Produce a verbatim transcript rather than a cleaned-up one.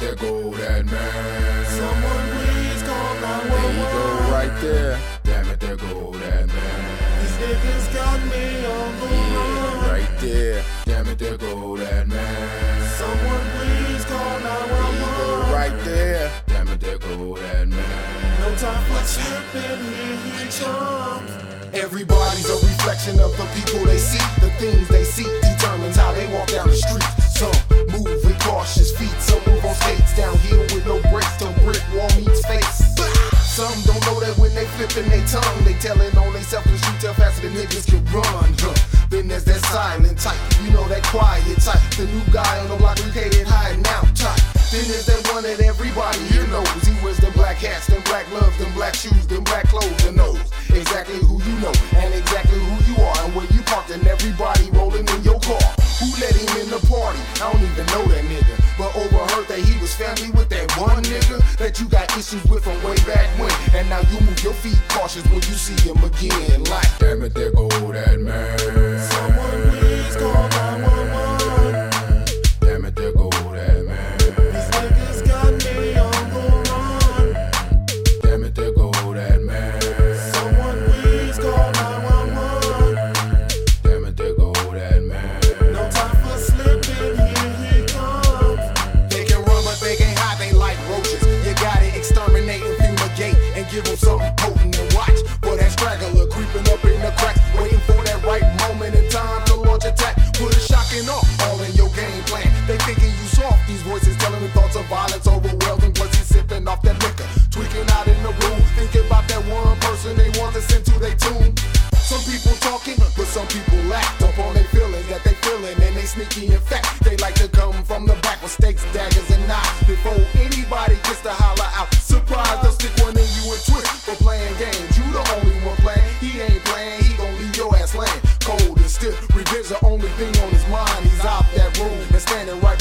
there go that man. Someone please call nine one one. There you go right there. Damn it, there go that man. These niggas got me on the run. Yeah, right there. Damn it, there go that man. Someone please call nine one one. There you go right there. Damn it, there go that man. No time for slipping, here he comes. Everybody's a reflection of the people they see. The things they see determines how they walk down the street. Some move with cautious feet, some move on skates downhill with no brakes till brick wall meets face. Some don't know that when they flipping their tongue, they telling on they self and shoot tell faster than niggas can run. Huh. Then there's that silent type, you know that quiet type. The new guy on the block located hiding out type. Then there's that one that everybody here knows. He wears them black hats, them black gloves, them black shoes, them black clothes, and knows exactly who you know and exactly who you are and where you parked and everybody rolling in your car. Who let him in the party? I don't even know that nigga, but overheard that he was family with that one nigga that you got issues with from way back when. And now you move your feet cautious when you see him again. Like, damn it, there go that man. Someone please call nine one one. Damn it, there go that man. These niggas got me on the run. Damn it, there go that man. Someone please call nine one one. Damn it, there go that man. No time for slipping, here he comes. they can run but they can't hide, they like roaches. You gotta exterminate and fumigate and give them something potent and watch for that straggler creeping up in the cracks, waiting for that right moment in time to launch attack. Put a shocking off all in your game plan. They thinking you soft, these voices telling them thoughts of violence overwhelming. Plus he's sipping off that liquor, tweaking out in the room, thinking about that one person they want to listen to they tune. Some people talking, but some people act up on their feelings that they feeling, and they sneaky. In fact, they like to come from the back with stakes, daggers, and knives before anybody gets to holler out. Surprise, they'll stick one in you and twist for playing games. You the only one playing, he ain't playing, he gon' leave your ass laying cold and stiff. Review's the only thing on his mind. He's out that room and standing right